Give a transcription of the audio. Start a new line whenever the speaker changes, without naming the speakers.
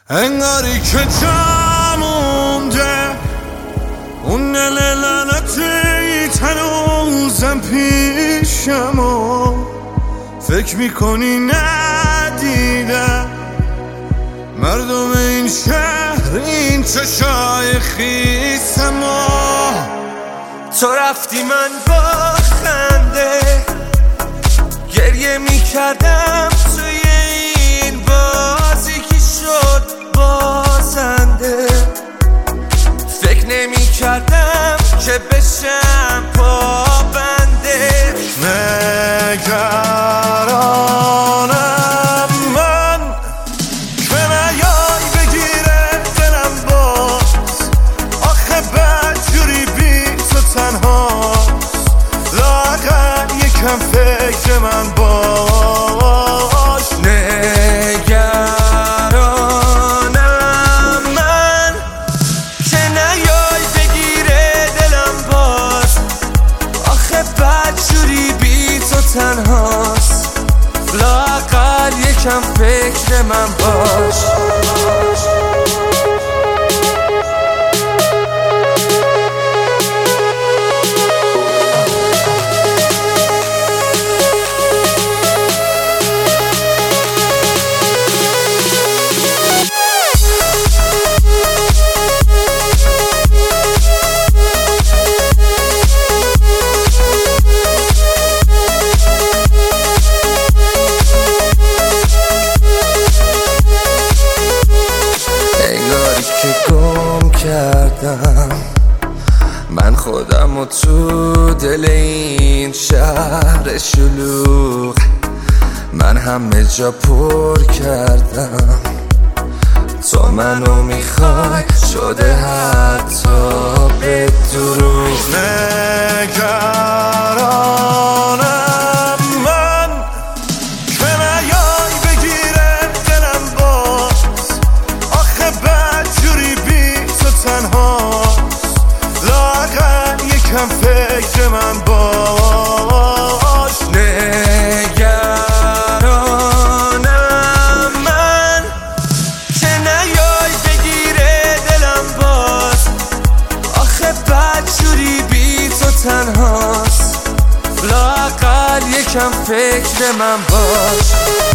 انگاری که جا مونده اون لعنتی تنوزم پیشم و فکر میکنی ندیدم مردم این شهر این چشای خیسم و تو رفتی من با خنده گریه میکردم توی این بازی که شد بازنده فکر نمیکردم که بشم پابنده نگرانم من که نیای بگیره دلم باز آخه بدجوری بی تو تنهاست لااقل یکم فکر من باش نگرانم من که نیای بگیره دلم باز آخه بدجوری بی تو تنهاست لااقل یکم فکر من باش من خودم و تو دل این شهر شلوغ من همه جا پر کردم تو منو میخوای شده حتی به دروغ نگرانم من که نیای بگیره دلم باز آخه بدجوری بی تو تنهاست لااقل یکم فکر من باش نگرانم من که نیای بگیره دلم باز آخه بدجوری بی تو تنهاست لااقل یکم فکر من باش